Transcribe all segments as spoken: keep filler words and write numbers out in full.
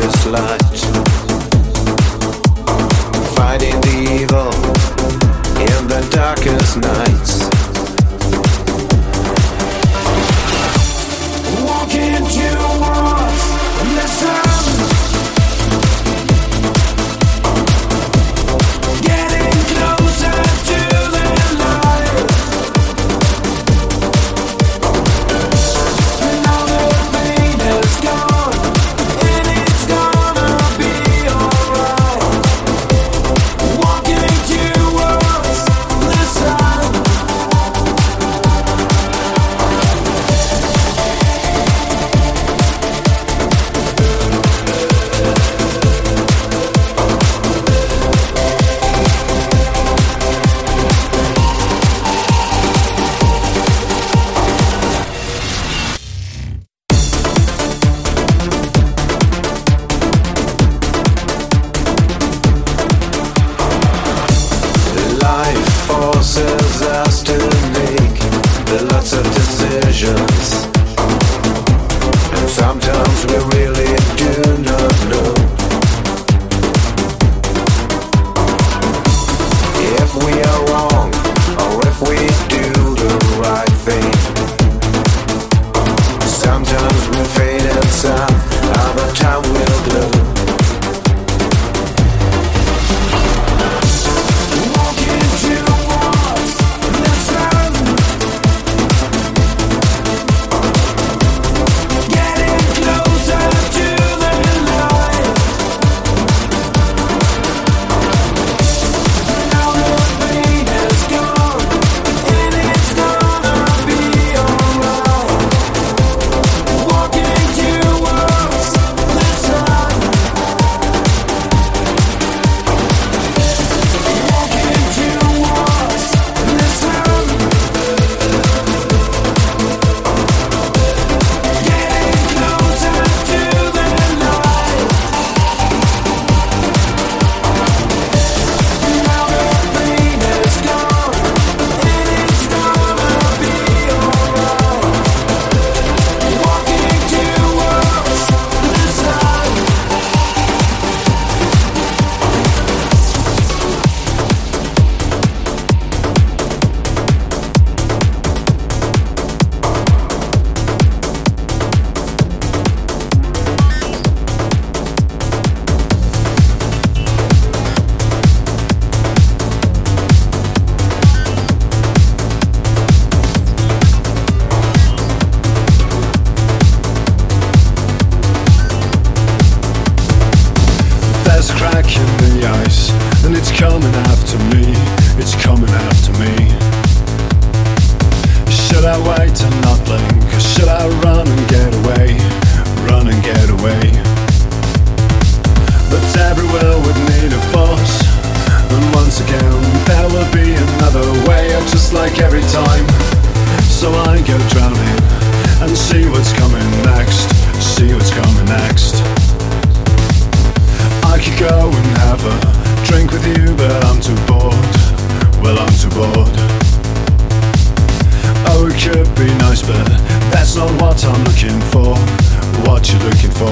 darkest light, fighting the evil in the darkest nights. Walking towards the sun, getting closer to the light. Now the pain is gone, and it's gonna be alright. Walking towards the sun. Life forces us to make lots of decisions, and sometimes we really do not know if we are wrong or if we do the right thing. Sometimes we fade and some other time we'll glow. Walking towards the sun, getting closer to the light. Now the pain is gone, and it's gonna be alright. Walking towards the sun. Walking towards the sun, getting closer to the light. Now the pain is gone, and it's gonna be alright. Walking towards the sun. There's a crack in the ice, and it's coming after me. It's coming after me. Should I wait and not blink, or should I run and get away? Run and get away. But every will would need a force, and once again there will be another way, just like every time. So I go drowning and see what's coming next. See what's coming next. I could go and have a drink with you, but I'm too bored. Well, I'm too bored. Oh, it could be nice, but that's not what I'm looking for. What you're looking for.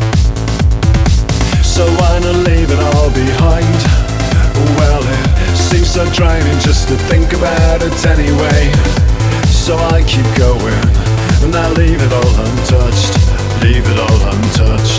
So why not leave it all behind? Well, it seems so draining just to think about it anyway. So I keep going, and I leave it all untouched. Leave it all untouched.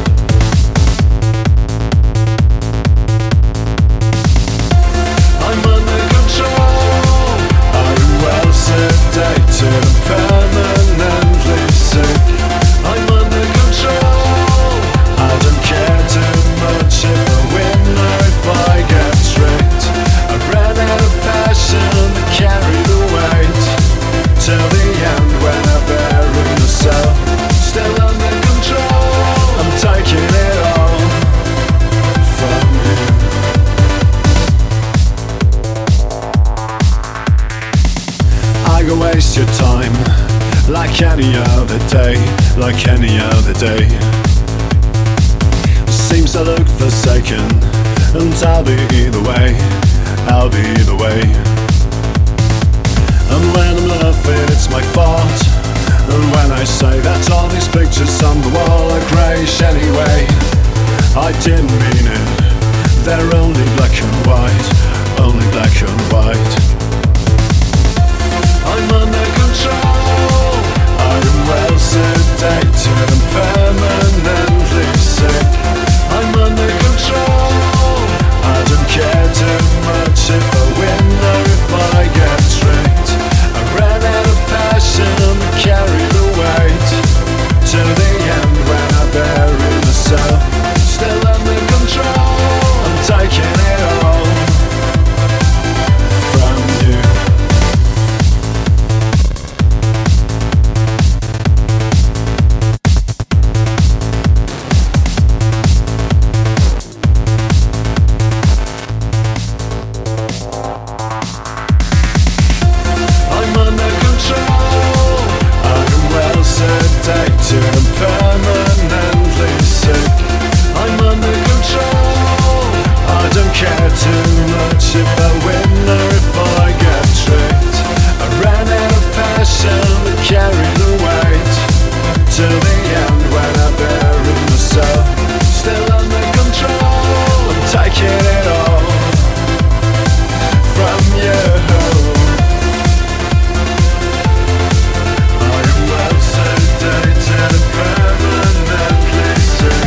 I'm under control. Are you well sedated and permanently sick? I'm under control. I don't care too much if I win or if I get tricked. I ran out of passion to carry the weight till the end when I bury myself. Still under control. I'm taking it all from you. I go waste your time like any other day, like any other day. Seems I look forsaken, and I'll be either way, I'll be either way. And when I'm laughing it's my fault, and when I say that all these pictures on the wall are greyish anyway. I didn't mean it. They're only black and white, only black and white. I'm under control. I am well sedated and permanently sick. I'm under control. I don't care too much if I win or if I get tricked. I ran out of passion and carry the weight to the end when I bury myself. Still under control. I'm taking it all from you. I'm under control. I am well sedated and permanently sick. I'm under control. I don't care too much if I win or if I get tricked. I ran out of passion and carry the weight to the end when I bury myself. Still under control. I'm taking it all from you. I am well sedated and permanently sick.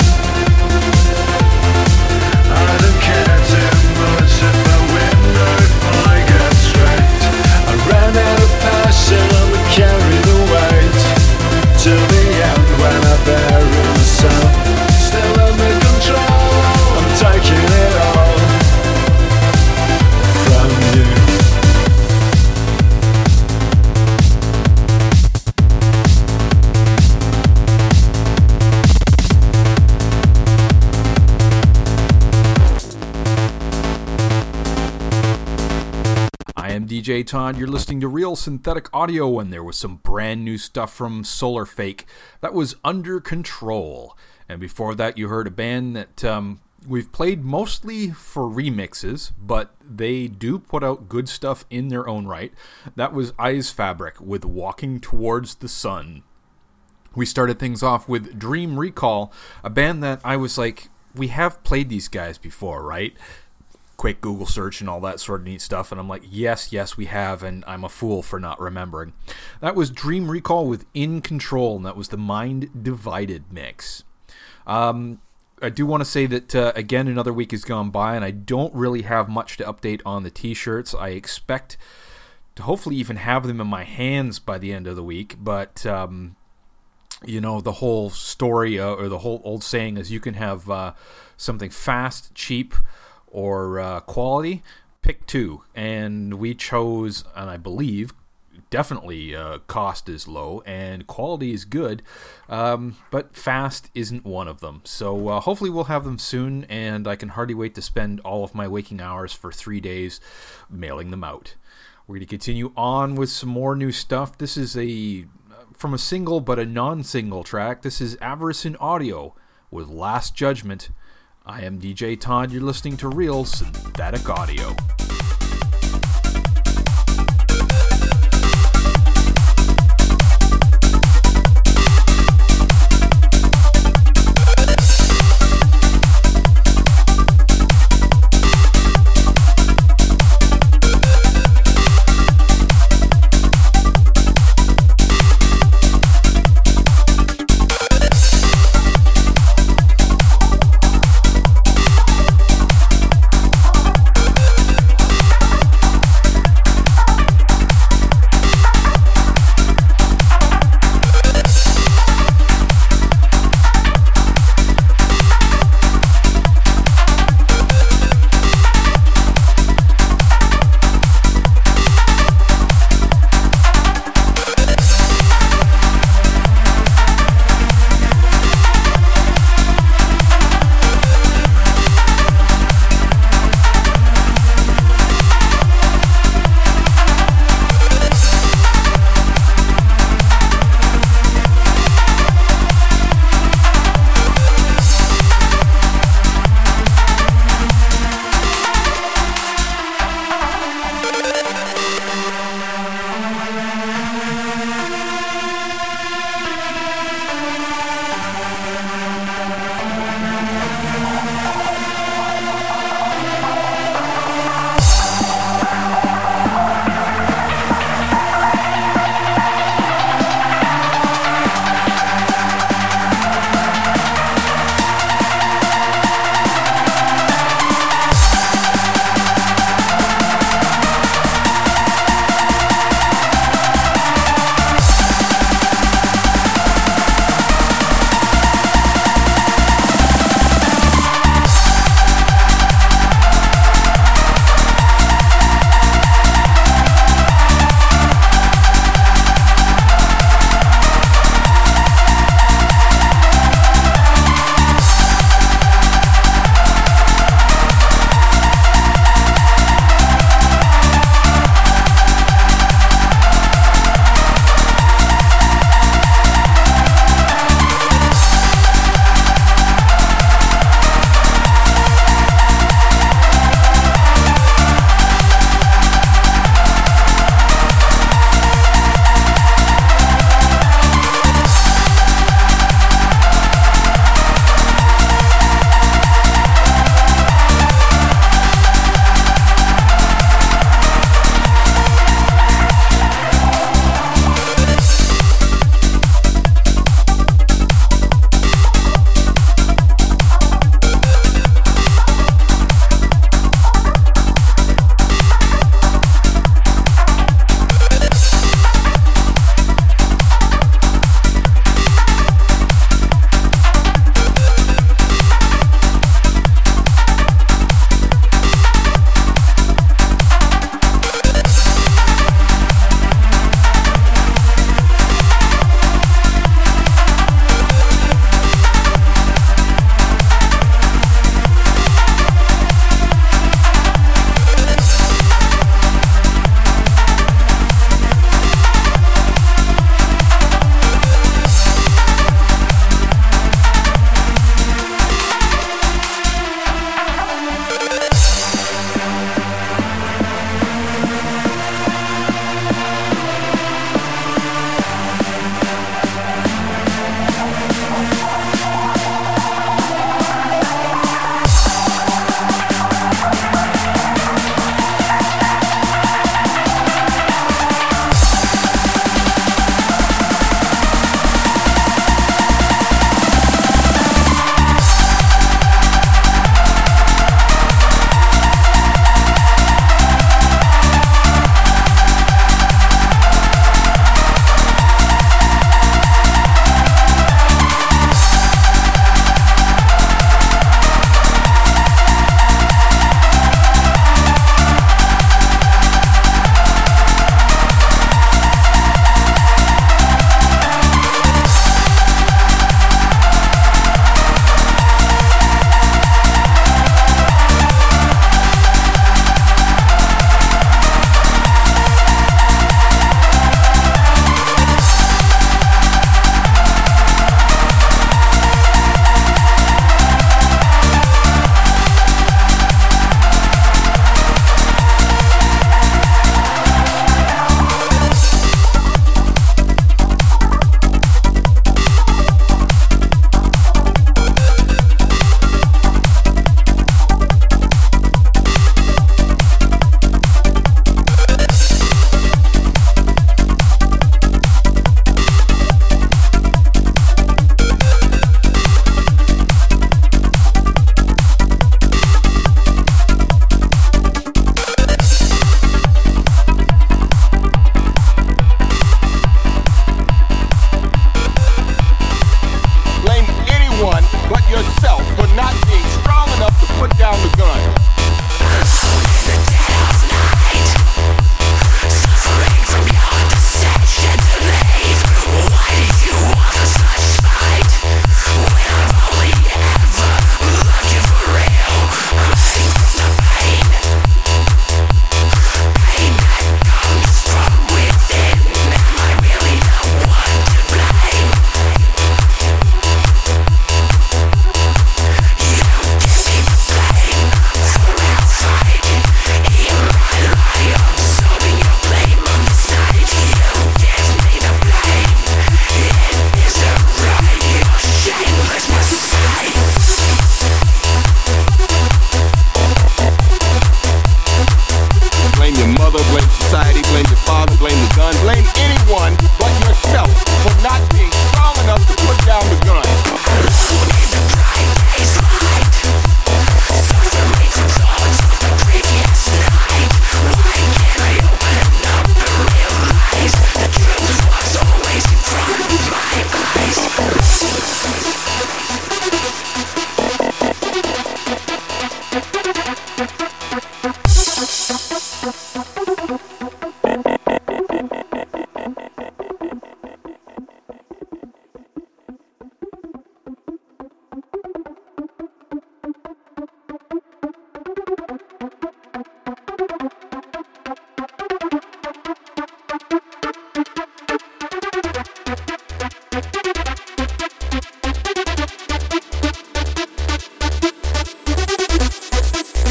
I don't care too much if I win or if I get tricked. I ran out of passion and would carry the weight to the end when I bury myself. Still under control. I'm taking it all from you. I am D J Todd, you're listening to Real Synthetic Audio, and there was some brand new stuff from Solar Fake. That was Under Control. And before that, you heard a band that um, we've played mostly for remixes, but they do put out good stuff in their own right. That was Eyes Fabric with Walking Towards the Sun. We started things off with Dream Recall, a band that I was like, we have played these guys before, right? Quick Google search and all that sort of neat stuff, and I'm like, yes, yes, we have, and I'm a fool for not remembering. That was Dream Recall with In Control, and that was the Mind Divided mix. Um, I do want to say that, uh, again, another week has gone by, and I don't really have much to update on the t-shirts. I expect to hopefully even have them in my hands by the end of the week, but, um, you know, the whole story, uh, or the whole old saying is you can have uh, something fast, cheap, or uh, quality, pick two. And we chose, and I believe, definitely uh, cost is low and quality is good, um, but fast isn't one of them. So uh, hopefully we'll have them soon, and I can hardly wait to spend all of my waking hours for three days mailing them out. We're going to continue on with some more new stuff. This is a from a single but a non-single track. This is Avarice in Audio with Last Judgment. I am D J Todd, you're listening to Real Synthetic Audio.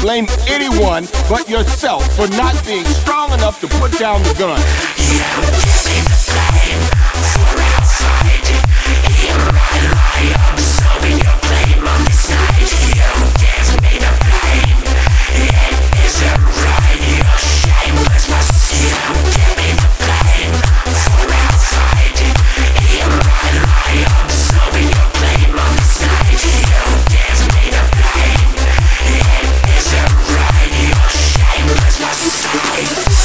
Blame anyone but yourself for not being strong enough to put down the gun. You give me the blame for outside. You run my arms, so in your blame on this night. You give me the blame. It isn't right. You're shameless, but you give me the blame for outside. You run my arms, so in your blame on this night. You give me the blame. It isn't right. You're shameless, but you.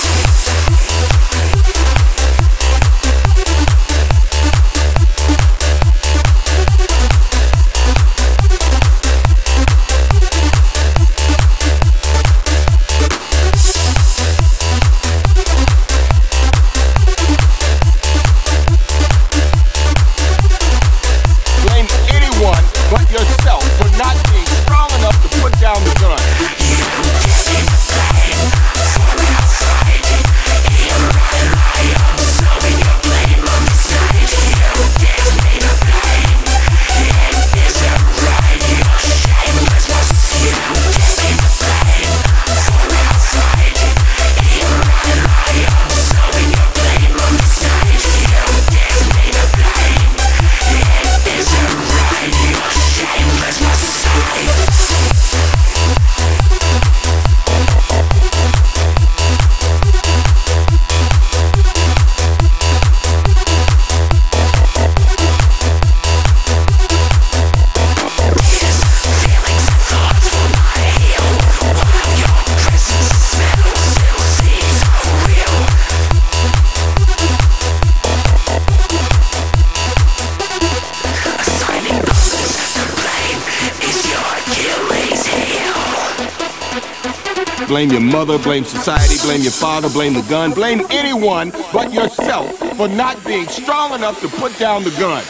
Blame your mother, blame society, blame your father, blame the gun, blame anyone but yourself for not being strong enough to put down the gun.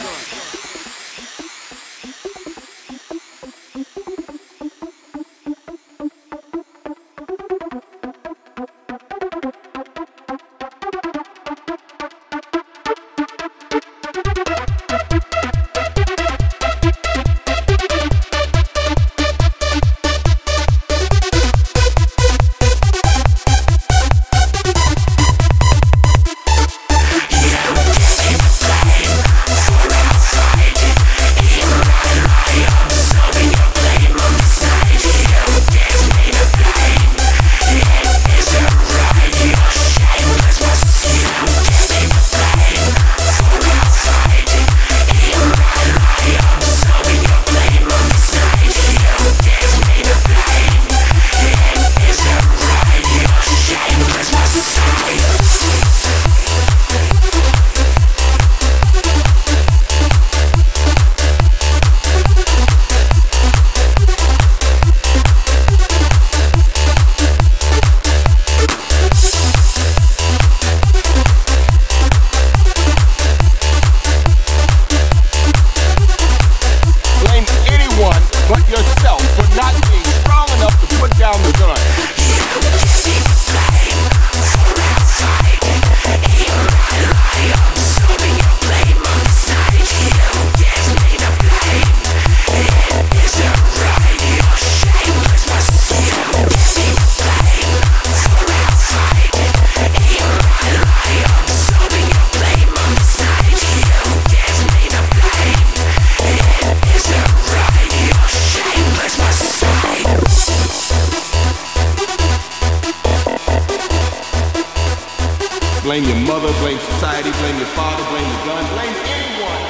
Blame your mother, blame society, blame your father, blame the gun, blame anyone.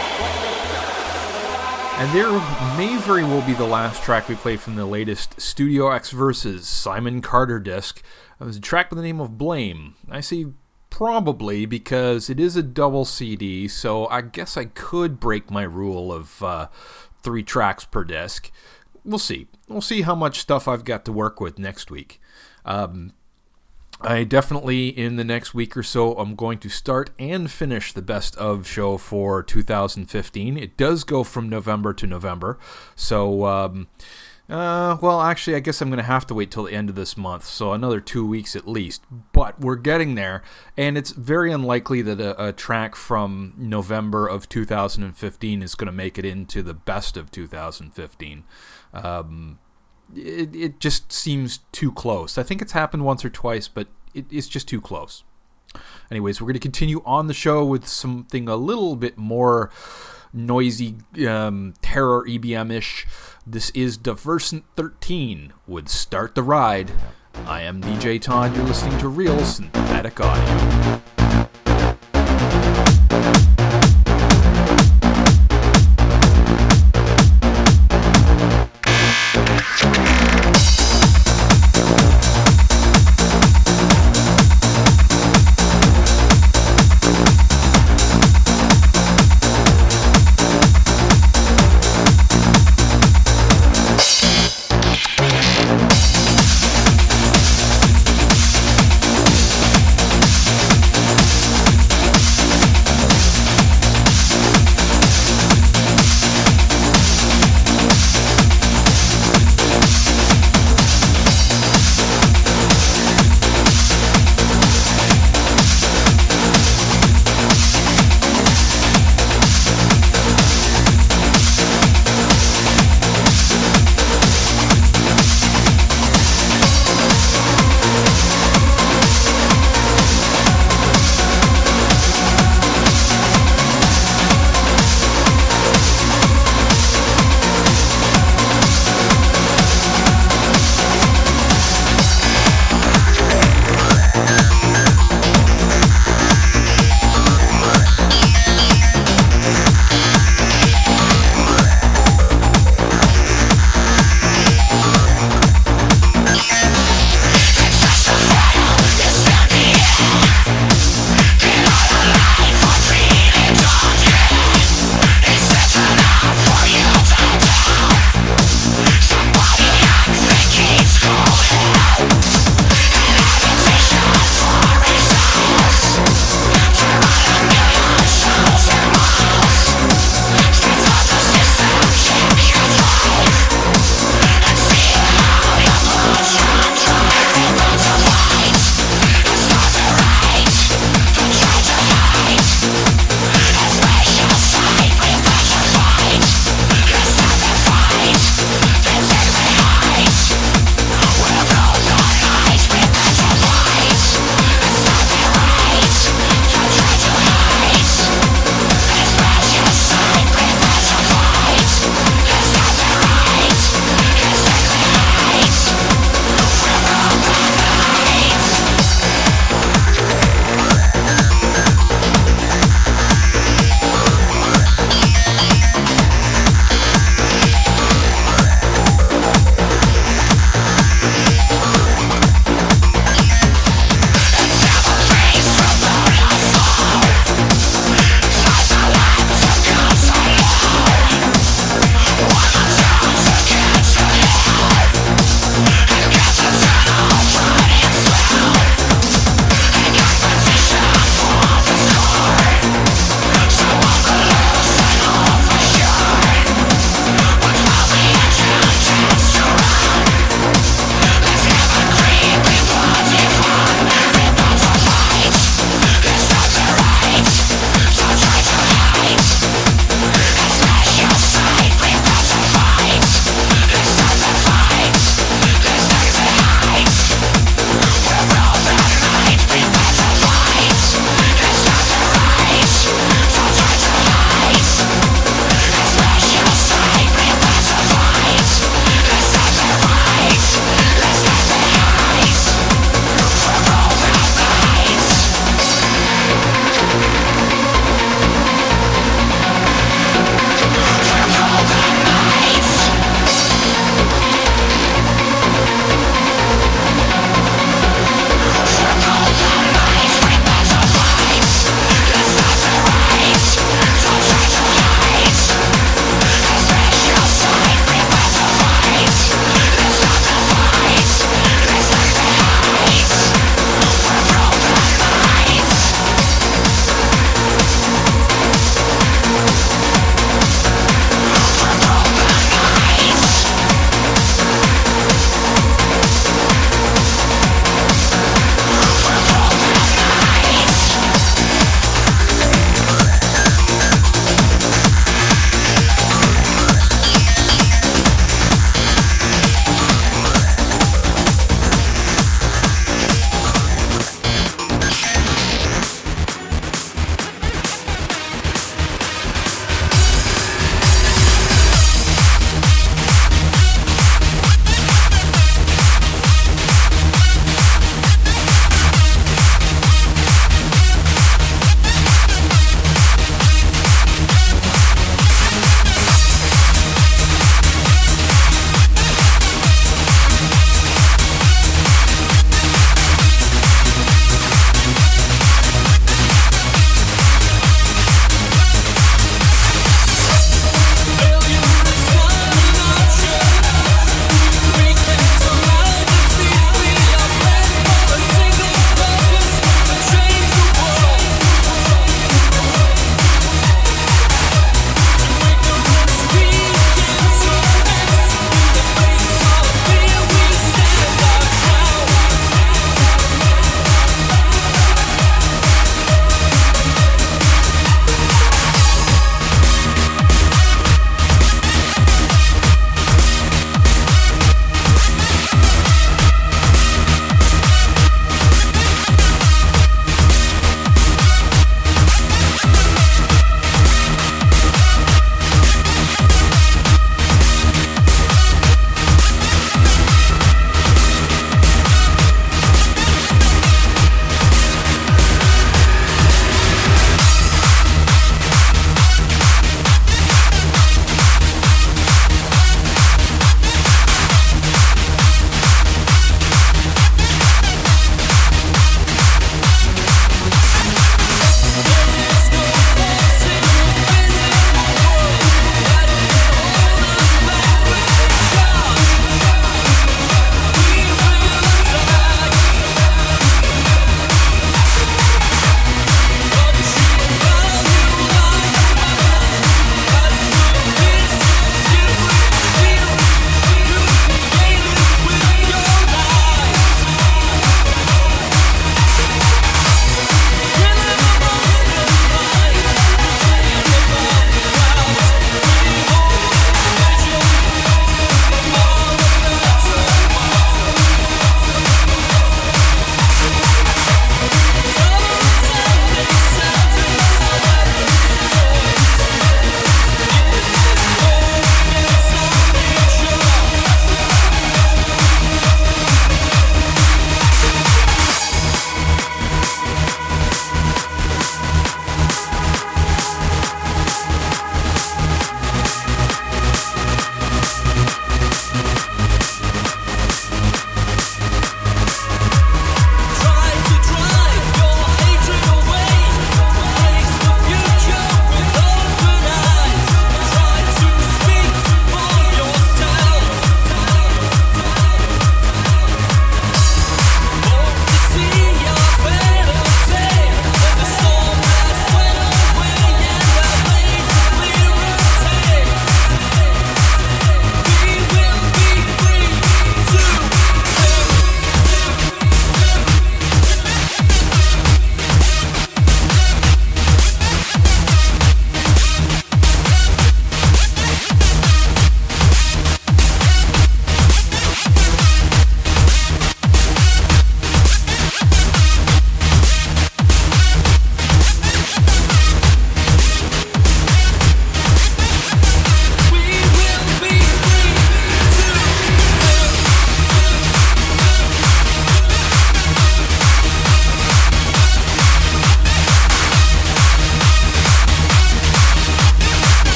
And there may very well be the last track we play from the latest Studio X Versus Simon Carter disc. It was a track with the name of Blame. I say probably because it is a double C D, so I guess I could break my rule of uh, three tracks per disc. We'll see. We'll see how much stuff I've got to work with next week. Um, I definitely, in the next week or so, I'm going to start and finish the best of show for two thousand fifteen. It does go from November to November, so, um, uh, well, actually, I guess I'm going to have to wait till the end of this month, so another two weeks at least, but we're getting there, and it's very unlikely that a, a track from November of two thousand fifteen is going to make it into the best of two thousand fifteen. Um... it, it just seems too close. I think it's happened once or twice, but it, it's just too close. Anyways, we're going to continue on the show with something a little bit more noisy, um, terror E B M-ish. This is Diversant thirteen with Start the Ride. I am D J Todd. You're listening to Real Synthetic Audio. We'll be right back.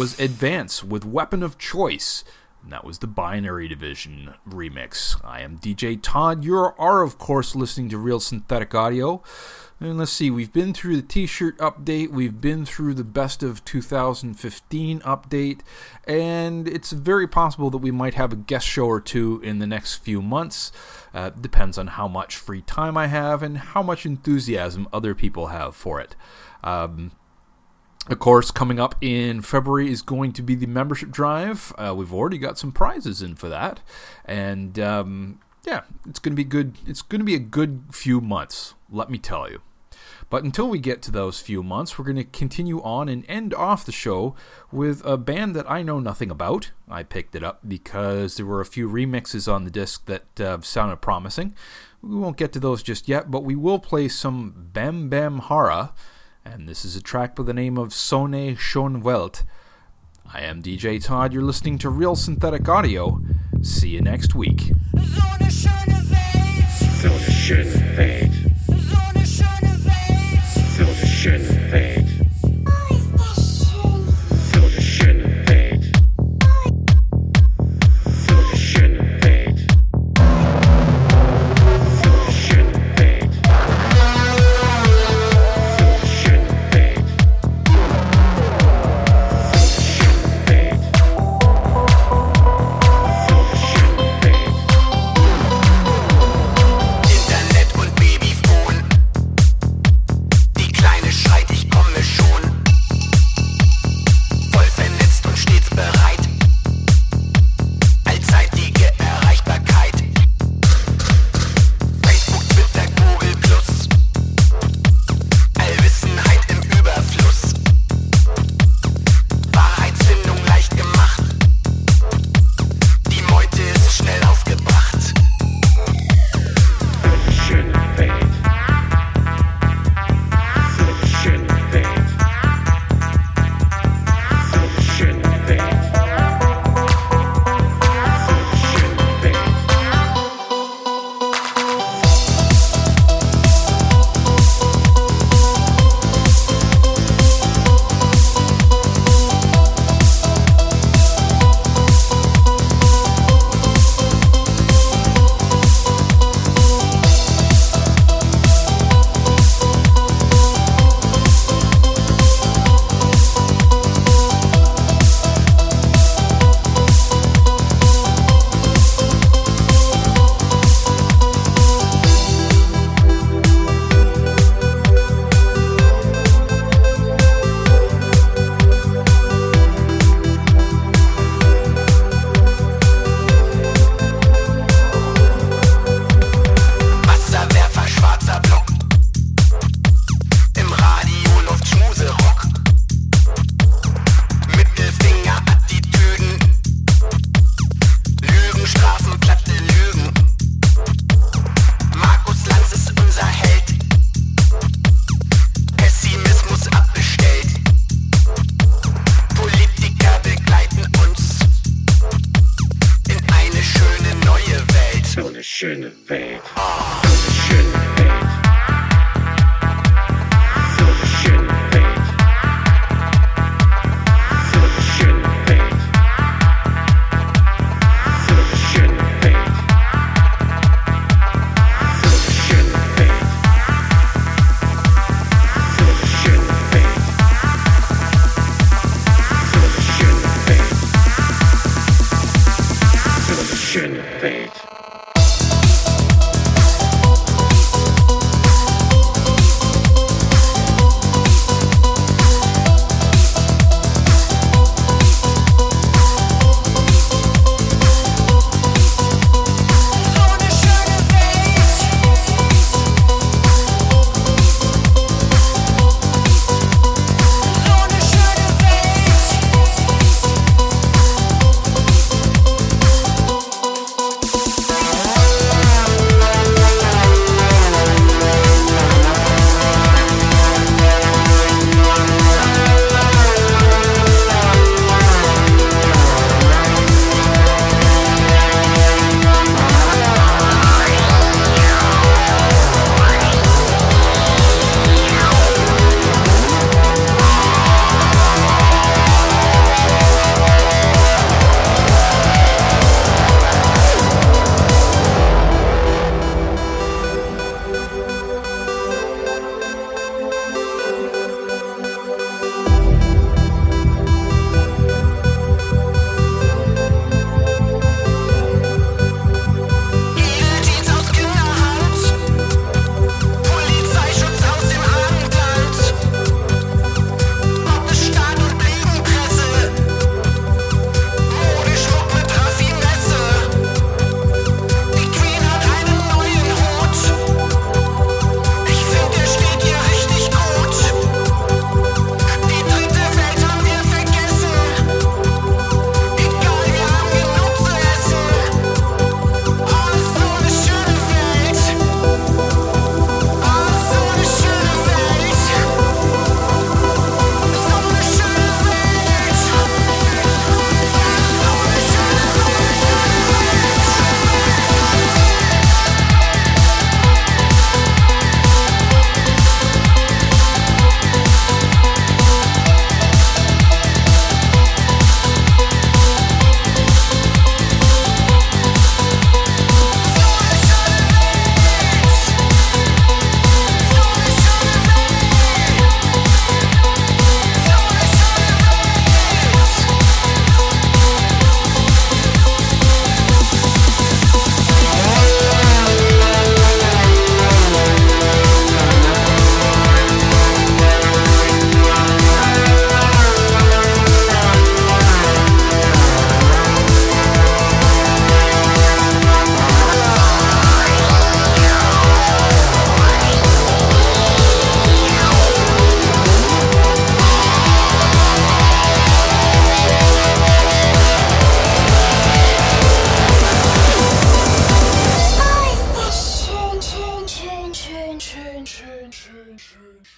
was Advance with Weapon of Choice. And that was the Binary Division remix. I am D J Todd. You are, of course, listening to Real Synthetic Audio. And let's see, we've been through the t-shirt update, we've been through the best of two thousand fifteen update, and it's very possible that we might have a guest show or two in the next few months. Uh, depends on how much free time I have and how much enthusiasm other people have for it. Um, of course, coming up in February is going to be the membership drive. Uh, we've already got some prizes in for that, and um, yeah, it's going to be good. It's going to be a good few months, let me tell you. But until we get to those few months, we're going to continue on and end off the show with a band that I know nothing about. I picked it up because there were a few remixes on the disc that uh, sounded promising. We won't get to those just yet, but we will play some Bam Bam Hara, and this is a track by the name of Sonne Schon Welt. I am D J Todd. You're listening to Real Synthetic Audio. See you next week. So eine schöne Welt. So eine schöne Welt. So eine schöne Welt. So eine schöne Welt. Oh, ist das schön. So eine schöne Welt. So eine schöne Welt. So eine schöne Welt. So eine schöne Welt. Internet und Babyphone. Die Kleine schreit, ich komme schon. Voll vernetzt und stets bereit. Allzeitige Erreichbarkeit. Facebook, Twitter, Google Plus. Allwissenheit im Überfluss. Wahrheitsfindung leicht gemacht. Die Meute ist schnell aufgebracht. So eine schöne Welt. So eine schöne Welt. So eine schöne Welt. So eine schöne Welt. Wasserwerfer, schwarzer Block. Im Radio läuft Schmuserock. Mittelfinger, Attitüden. Lügen, Strafen, platte Lügen. Markus Lanz ist unser Held. Pessimismus abbestellt. Politiker begleiten uns in eine schöne neue Welt. So eine schöne Welt. So eine schöne Welt. So eine schöne Welt. So eine schöne Welt. So eine schöne Welt. So eine schöne Welt. So eine schöne Welt. So eine schöne Welt. So eine schöne Welt.